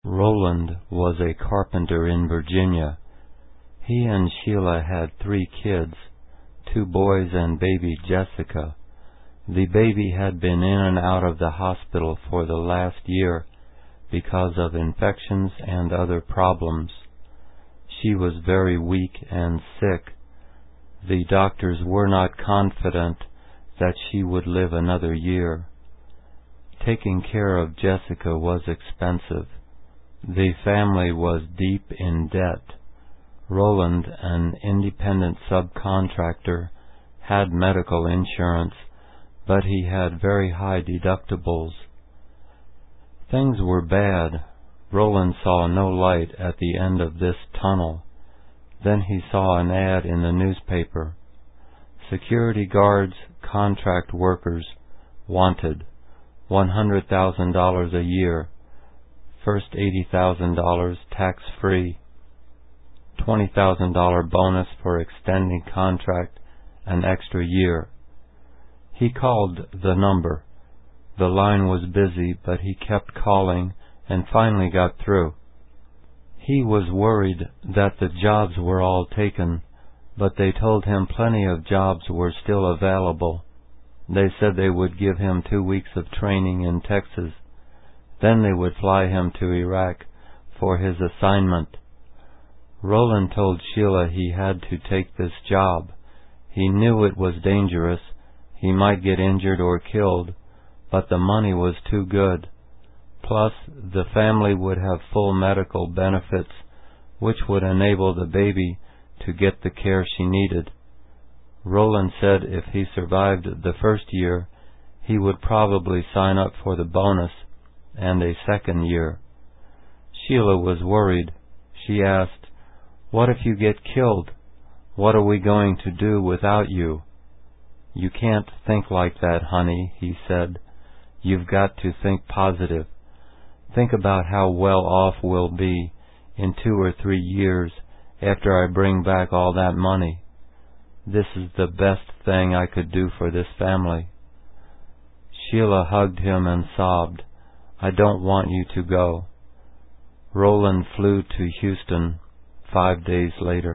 Roland was a carpenter in Virginia. He and Sheila had 3 kids, 2 boys and baby Jessica. The baby had been in and out of the hospital for the last year because of infections and other problems. She was very weak and sick. The doctors were not confident that she would live another year. Taking care of Jessica was expensive. The family was deep in debt. Roland, an independent subcontractor, had medical insurance, but he had very high deductibles. Things were bad. Roland saw no light at the end of this tunnel. Then he saw an ad in the newspaper. Security guards, contract workers, wanted. $100,000 a year. First $80,000 tax-free. $20,000 bonus for extending contract an extra year. He called the number. The line was busy, but he kept calling and finally got through. He was worried that the jobs were all taken, but they told him plenty of jobs were still available. They said they would give him 2 weeks of training in Texas. Then they would fly him to Iraq for his assignment. Roland told Sheila he had to take this job. He knew it was dangerous. He might get injured or killed, but the money was too good. Plus, the family would have full medical benefits, which would enable the baby to get the care she needed. Roland said if he survived the first year, he would probably sign up for the bonus and a second year. Sheila was worried. She asked, "What if you get killed? What are we going to do without you?" "You can't think like that, honey," he said. "You've got to think positive. Think about how well off we'll be in 2 or 3 years after I bring back all that money. This is the best thing I could do for this family." Sheila hugged him and sobbed, "I don't want you to go." Roland flew to Houston 5 days later.